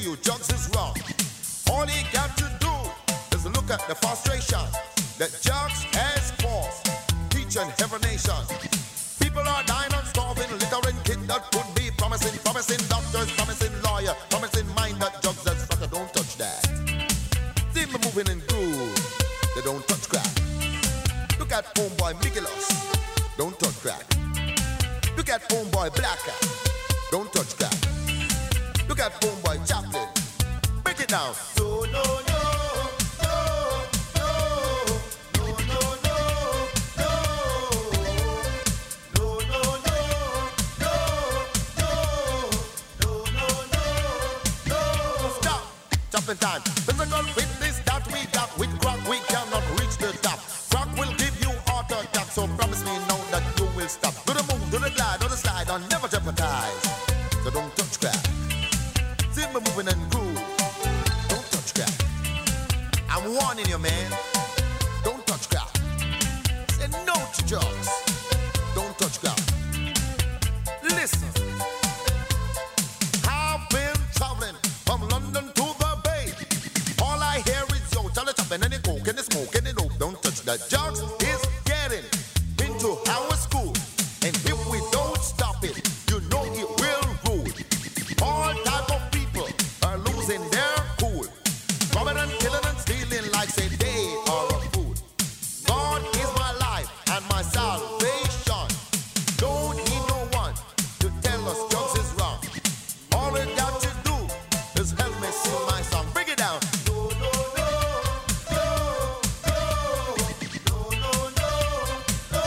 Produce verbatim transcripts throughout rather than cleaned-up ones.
you, drugs is wrong. All you got to do is look at the frustration that drugs has caused each and every nation. People are dying and starving, liquor and kid that could be promising, promising doctors, promising lawyer, promising mind that drugs that's fucker, don't touch that. See me moving in groove, they don't touch crack. Look at homeboy Miguelos, don't touch crack. Look at homeboy Blacker, don't touch crack. Look at homeboy Chaplin, break it down. No, no, no, no, no, no, no, no, no, no, no, no, no, no, no, no. Stop, chopping time. Physical fitness that we got with crack, we cannot reach the top. Crack will give you heart attack, so promise me now that you will stop. Do the move, do the glide, do the slide, and never jeopardize. So don't touch crack. See me moving and groove. Don't touch crack. I'm warning you, man. Don't touch crack. Say no to drugs. Don't touch crack. Listen. I've been traveling from London to the Bay. All I hear is yo, tell it chopping and it coke and it smoke and it dope. Don't touch that. Drugs is getting into our school, and if we don't stop it, you know it will rule. All type of people are losing their cool, robbing and killing and stealing like say they are a fool. God is my life and my salvation. Don't need no one to tell us drugs is wrong. All we got to do is help me sing my song. Bring it down. No, no, no, no, no, no, no, no, no,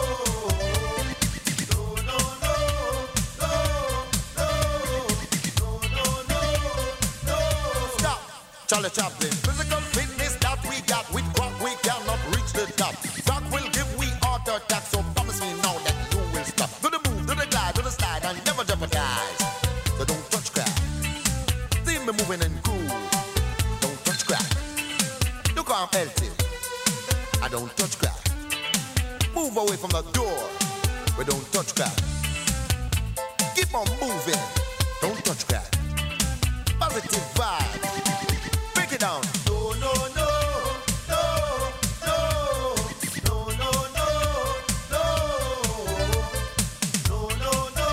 no, no, no, no. Stop, Charlie Chaplin. Physical fitness that we got with crack, we cannot reach the top. Crack will give we heart attack, so promise me now that you will stop. Do the move, do the glide, do the slide, and never jeopardize. So don't touch crack. See me moving and groove. Don't touch crack. Look how I'm healthy. I don't touch crack. Move away from the door. We don't touch crack. Keep on moving. Don't touch crack. Positive vibe. Break it down. No, no, no, no, no, no, no, no, no, no, no, no, no,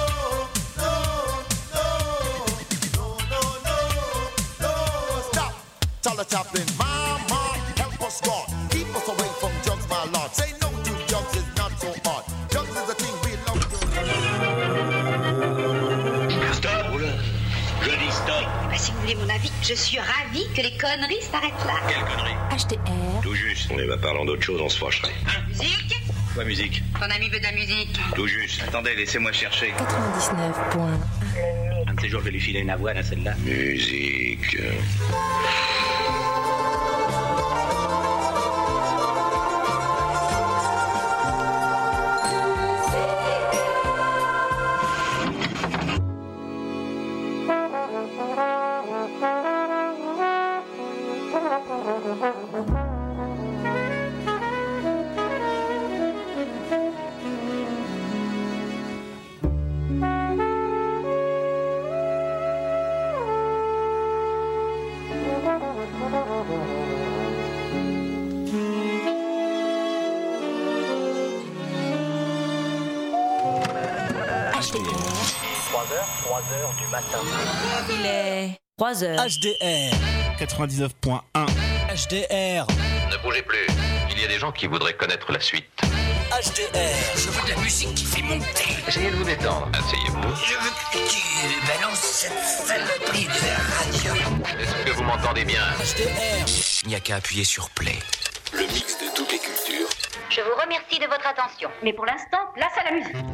no, no, no, no. Stop, Charlie Chaplin. Mama, help us God. Keep us away from drugs, my Lord. Say no to drugs is not so hard. Drugs is a thing we love to. Stop. Je dis stop. Bah, si vous voulez mon avis, je suis ravie que les conneries s'arrêtent là. Quelle connerie? H T R. Tout juste. Eh ben, parlant d'autre chose, on se fâcherait. Hein? Musique? Quoi musique? Ton ami veut de la musique. Tout juste. Attendez, laissez-moi chercher. quatre-vingt-dix-neuf point un. Un de ces jours, je vais lui filer une avoine à celle-là. Musique. trois heures du matin. Il est trois heures. H D R quatre-vingt-dix-neuf point un. H D R. Ne bougez plus. Il y a des gens qui voudraient connaître la suite. H D R. Je veux de la musique qui fait monter. Essayez de vous détendre. Asseyez-vous. Je veux que tu balances cette saloperie de radio. Est-ce que vous m'entendez bien? H D R. Il n'y a qu'à appuyer sur play. Le mix de toutes les cultures. Je vous remercie de votre attention. Mais pour l'instant, place à la musique.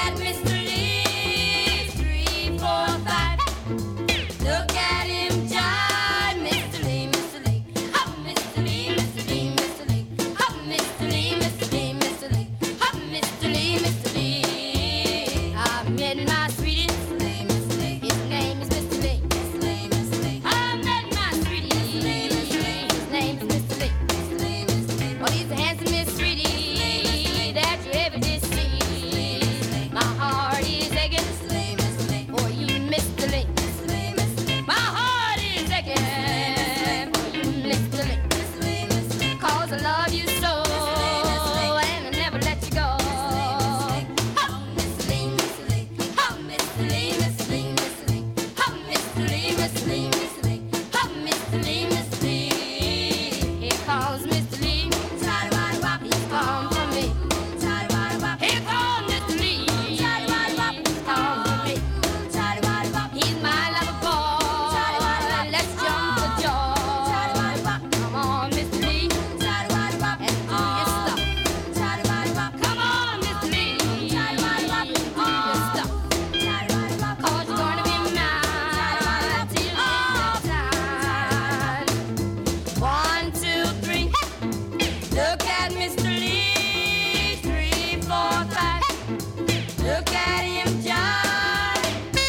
at Mister Lee, three, four, five. Look at him jive, Mister Lee, Mister Lee. Hop, Mister Lee, Mister Lee, Mister Lee. Hop, Mister Lee, Mister Lee, Mister Lee. Hop, Mister Lee, Mister Lee. I met my sweetie, Mister Lee, Mister Lee. His name is Mister Lee, Mister Lee, Mister Lee. I met my sweetie, Mister Lee, Mister Lee. His name is Mister Lee, Mister Lee, Mister Lee. Well, he's the handsomest sweetie that you ever did see. My heart is aching for you, Mister Lee. My heart is aching for you, Mister Lee. Cause I love you so, and I never let you go. Oh, Mister Lee, Mister Lee. Oh, Mister Lee, Mister Lee, Mister Lee. Oh, Mister Lee, Mister Lee, Mister Lee. Oh, Mister Lee, Mister Lee. Here comes Mister Lee. He's come for me. Here comes Mister Lee. He's come for me. He's my lover boy. Let's jump for joy. Come on, Mister Lee, and do your stuff. Come on, Mister Lee, and do your stuff. Cause you're gonna be mine till all time. One, two, three. Look at Mister Lee, three, four, five. Look at him jive.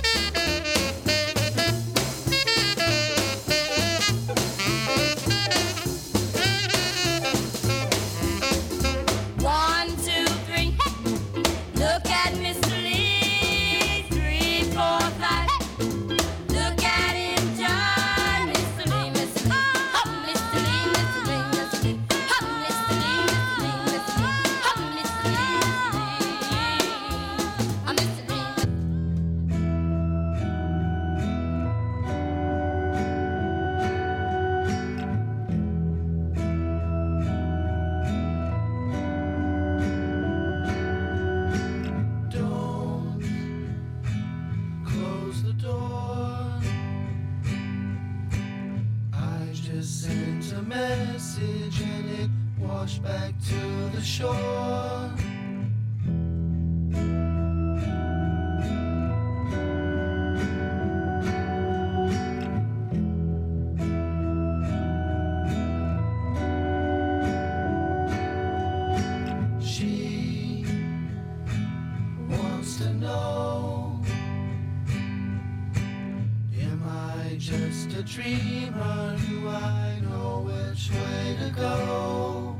One, two, three. Look at Mister Lee, three, four, five. Look at him jive, Mister Lee, Mister Lee. Oh, Mister Lee, Mister Lee, Mister Lee. Oh, Mister Lee, Mister Lee, Mister Lee. Oh, Mister Lee, Mister Lee. Oh, Mister Lee. Don't close the door. I just sent a message and it washed back to the shore. She wants to know, am I just a dreamer? Do I know which way to go?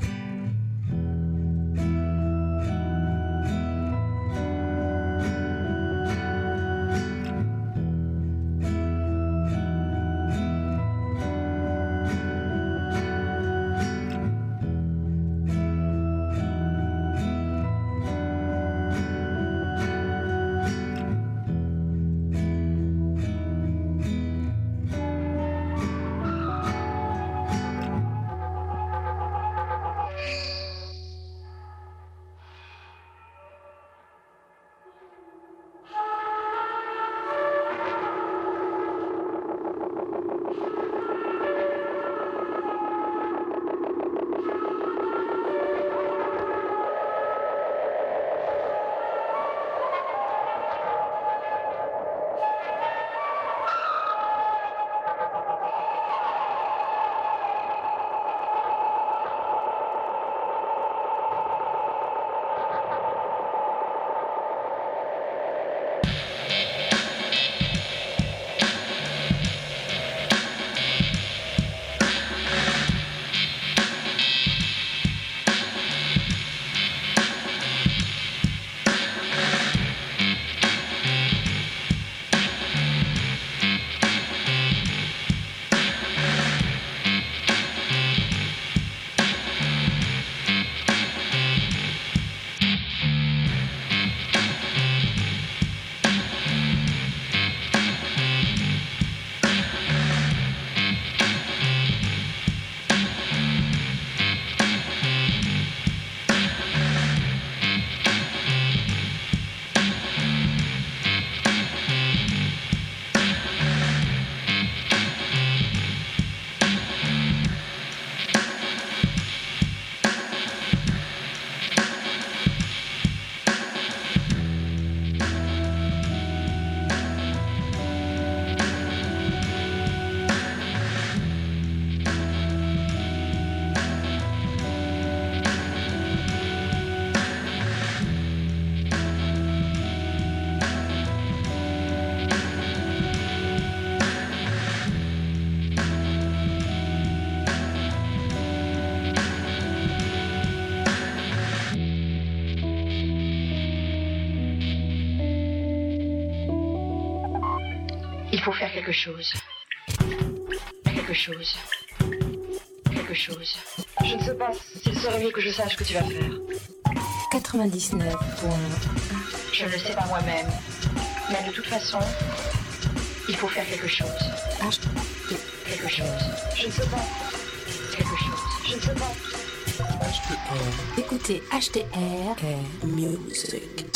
Il faut faire quelque chose. Quelque chose. Quelque chose. Je ne sais pas s'il serait mieux que je sache ce que tu vas faire. quatre-vingt-dix-neuf point un. Je ne le sais pas moi-même. Mais de toute façon, il faut faire quelque chose. Quelque chose. Je ne sais pas. Quelque chose. Je ne sais pas. H T R. Écoutez H T R Music.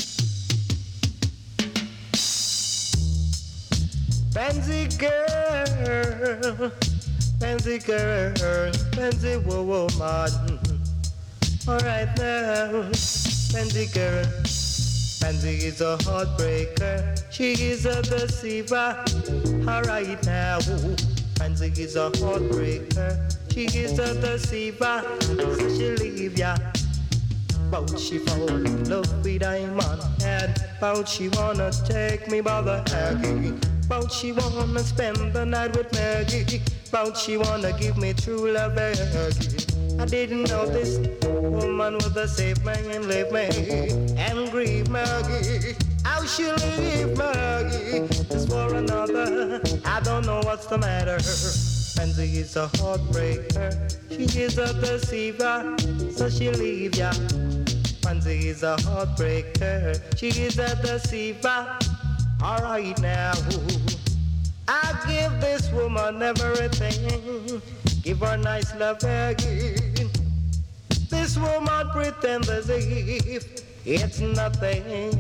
Fancy girl, fancy girl, fancy woman. Alright now, fancy girl. Fancy is a heartbreaker, she is a deceiver. Alright now, Fancy is a heartbreaker, she is a deceiver. So she leave ya, but she fall in love with a man. And but she wanna take me by the hand. But she wanna spend the night with Maggie. But she wanna give me true love, Maggie. I didn't know this woman would have saved me and leave me and grieve Maggie. How she leave Maggie just for another? I don't know what's the matter. Fancy is a heartbreaker, she is a deceiver, so she leave ya. Fancy is a heartbreaker, she is a deceiver. Alright now, I give this woman everything. Give her nice love again. This woman pretends as if it's nothing,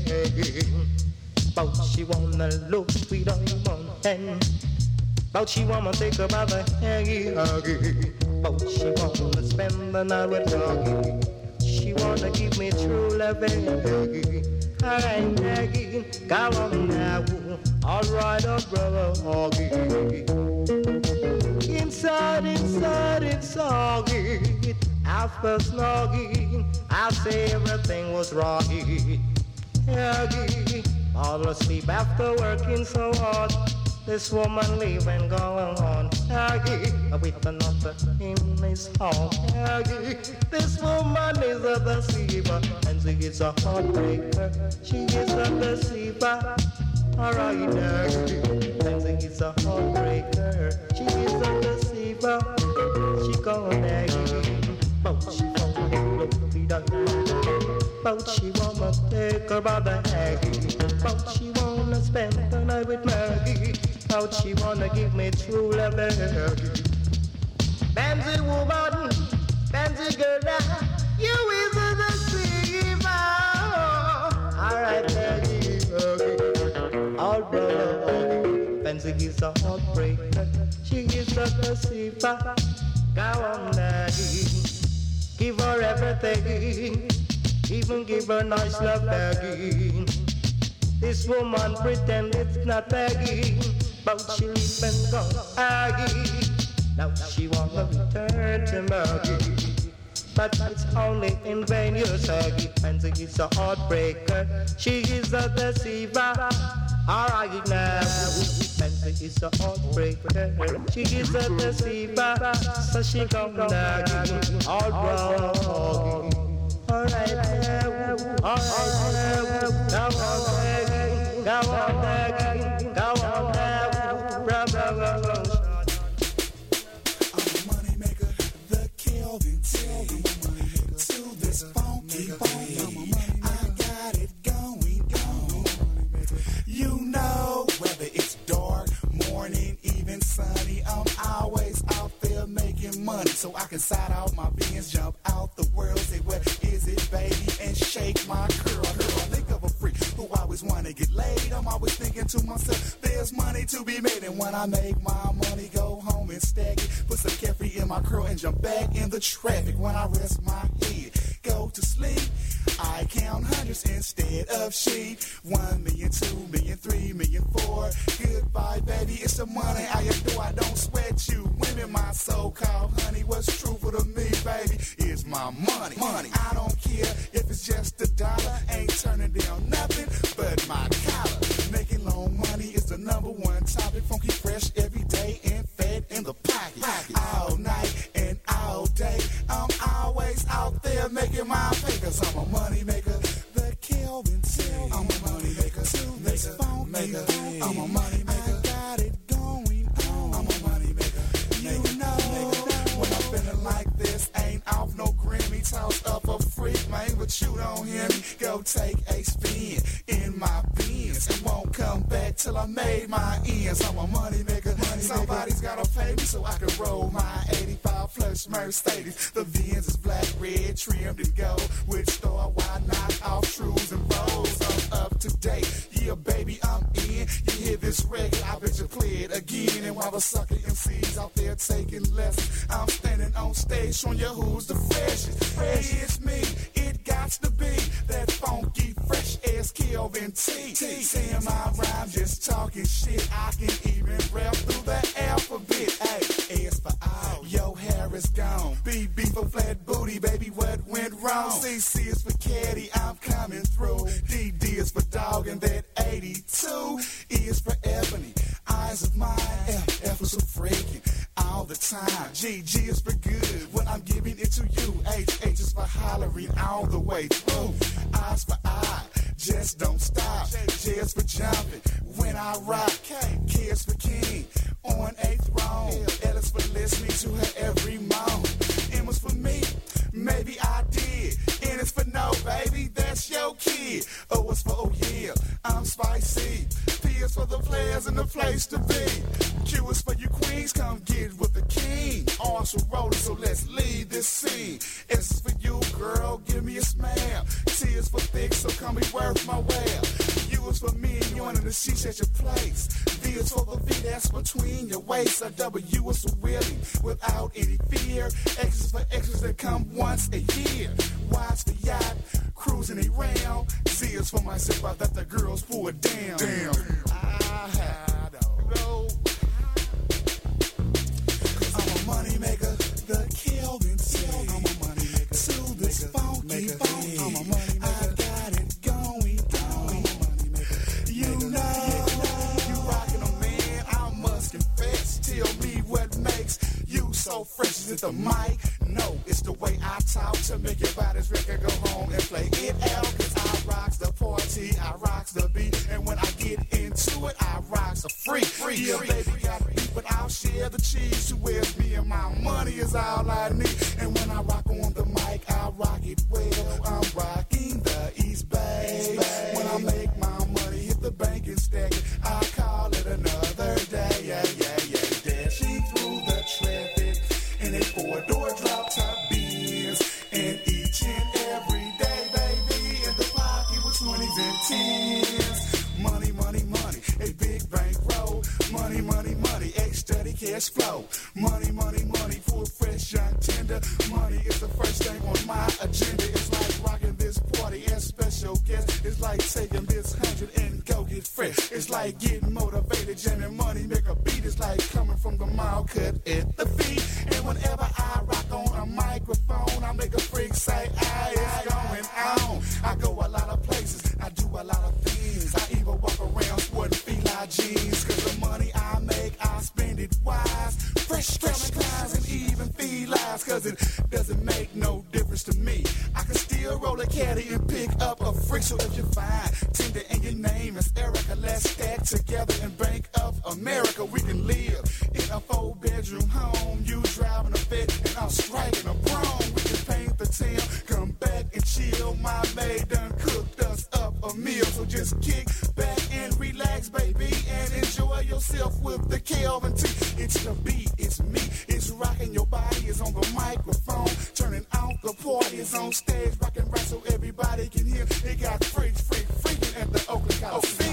but she wanna look with a man. But she wanna take her by the hand. But she wanna spend the night with her. She wanna give me true love. Alright, Maggie, go on now. Alright, oh brother, Maggie. Inside, inside, inside it. After snogging, I say everything was wrong. Maggie, fall asleep after working so hard. This woman leaving going on. Maggie, with another in his home. Maggie, this woman is a deceiver, and she is a heartbreaker. She is a deceiver. Alright, Maggie, and she is a heartbreaker. She is a deceiver. She gone Maggie, but she won't be done. But she wanna take her by the Maggie. But she wanna spend the night with Maggie. But she wanna give me true love. Fancy woman, fancy girl, you is a deceiver. Alright, Maggie, okay. All brother, fancy is a heartbreaker. She is a deceiver. Go on, Maggie, give her everything. Even give her nice love, Maggie. This woman pretend it's not Maggie, but she leave and go Maggie. Now she wanna return to Maggie, but it's only in vain you say. Fancy is a heartbreaker, she is a deceiver. Alright now, Fancy is a heartbreaker, she is a deceiver. So she come Maggie, all wrong. Alright now, alright now, go on Maggie, go on Maggie, go on now, brother. I'm a money maker, the Kelvin T. To this funky bone, I got it going, going. You know, whether it's dark, morning, even sunny, I'm always out there making money, so I can side out my beans, jump out the world, say what is it, baby, and shake my curl. Girl, think of a freak who always wanna get laid. I'm always thinking to myself, there's money to be made, and when I make my money, go home and stack it, put some carefree in my curl and jump back in the traffic. When I rest my head, go to sleep, I count hundreds instead of sheep. One million, two million, three million, four. Goodbye, baby, it's the money I adore. I don't sweat you, women, my so-called honey. What's true for me, baby, is my money. Money. I don't care if it's just a dollar. Ain't turning down nothing but my collar. Making loan money is the number one topic. Funky fresh every day and fed in the pocket. All night and all day, I'm always out there making my pay. Cause I'm a money maker, the Kelvin T. I'm a money maker, this phone maker. I'm a money maker. don't hear me, go take a spin in my Benz and won't come back till I made my ends. I'm a money maker, money somebody's maker. Gotta pay me so I can roll my eighty-five flush Mercedes. The Benz is black, red, trimmed in gold with store wide knock off trues and rolls. I'm up to date, yeah baby I'm in. You hear this record, I bet you play it again. And while the sucker M Cs out there taking lessons, I'm standing on stage showing you who's the freshest. Fresh it's me, it got to be that funky fresh ass Kelvin T. Saying my rhyme, just talking shit. I can even rap through the alphabet. Hey, S for all, your hair is gone. B B for flat booty, baby, what went wrong? C C is for caddy, I'm coming through. D D is for dog, and that eighty-two E is for ebony. Eyes of mine, F, F is for freaking all the time. G, G is for good when I'm giving it to you. H, H is for hollering all the way through. Eyes for eye, just don't stop. J is for jumping when I rock. K, K is for king on a throne. L is for listening to her every moan. M was for me, maybe I did. N is for no, baby, that's your kid. O is for oh yeah, I'm spicy. P is for the players and the place to be. Q is for you queens, come get with the king. R is for rolling, so let's leave this scene. S is for you, girl, give me a smile. T is for thick, so come be worth my while. U is for me and you under the sheets at your place. V is for the V that's between your waist. A W is for willing without any fear. X is for extras that come once a year. Y is for yacht, cruising around. Z is for myself, that the girls pull it down. Damn. I had a roll. I'm a money maker, the Kelvin T. I'm a money maker. To this funky funk. I'm a money maker. I got it going, going. I'm a money maker. You know, you rockin' a man, I must confess. Tell me what makes you so fresh. Is it the mic? No, it's the way I talk to make your body's record go home and play it out. Cause I rocks the party, I rocks the beat. And when I get into it, I rocks a free. free. Yeah, baby, got beat, but I'll share the cheese. Who wears me and my money is all I need. And when I rock on the mic, I rock it well. I'm rocking the East Bay. When I make my money, hit the bank and stack it. I call it another day. Yeah, yeah, yeah. Dashing through the traffic in a four-door drop-top Benz. And each and every day, baby, in the pocket with twenties and tens. Money, money, money, a big bankroll. Money, money, money, X-steady cash flow. Money, money, money, full fresh young tender. Money is the first thing on my agenda. It's like rocking this party and special guests. It's like taking this hundred and go get fresh. It's like getting motivated, jamming money, make a beat. It's like coming from the mile cut at the feet. And whenever I rock on a microphone, I make a freak say, hey, it's going on. I go a lot of places, I do a lot of things. I even walk around sporting feline jeans. Cause the money I make, I spend it wise. Fresh, fresh clients and even felines. Cause it doesn't make no difference to me. I can still roll a caddy and pick up a freak. So if you find Tinder and your name is Erica, let's stack together and Bank of America. We can live in a four-bedroom home. You driving a vet and I'm striking a broom. We can paint the town, come back and chill. My maid done cooked us up a meal. So just kick back and relax, baby, and enjoy yourself with the Kelvin T. It's the beat, it's me, it's rocking your body. It's on the microphone, turning out the party. It's on stage, rocking right so everybody can hear. It got freaks, freak, freaking at the Oakland Coliseum.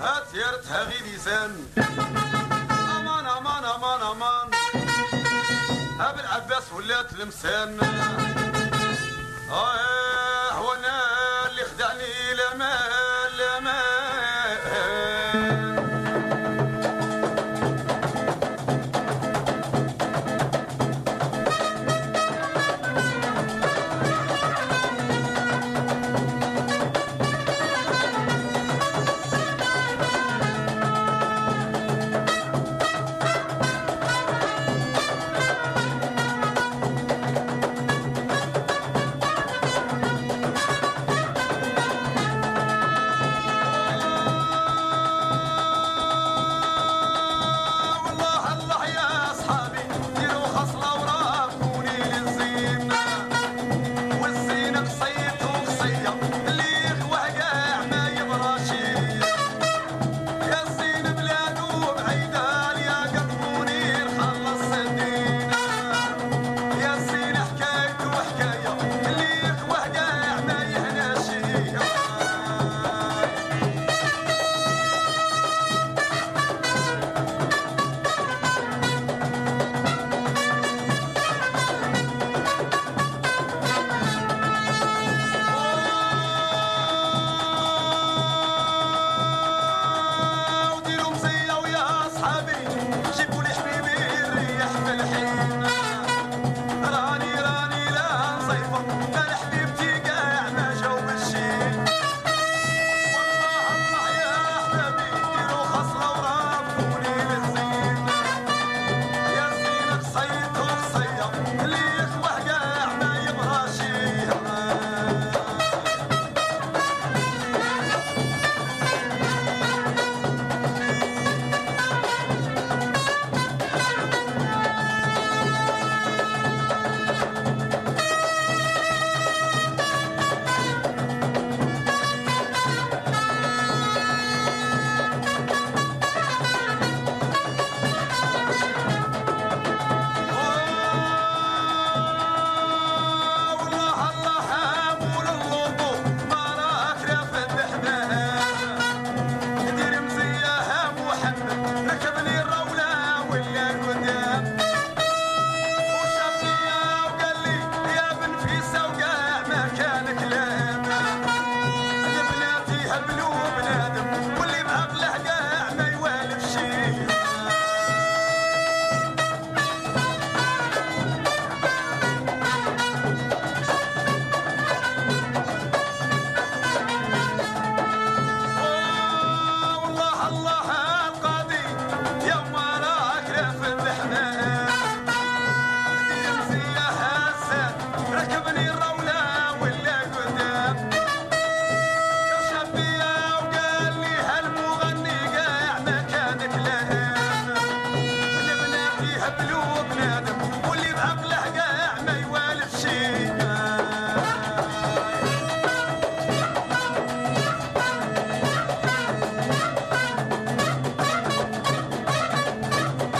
هاتيرتها غير لسان امان امان امان امان ابو العباس ولات لمسان.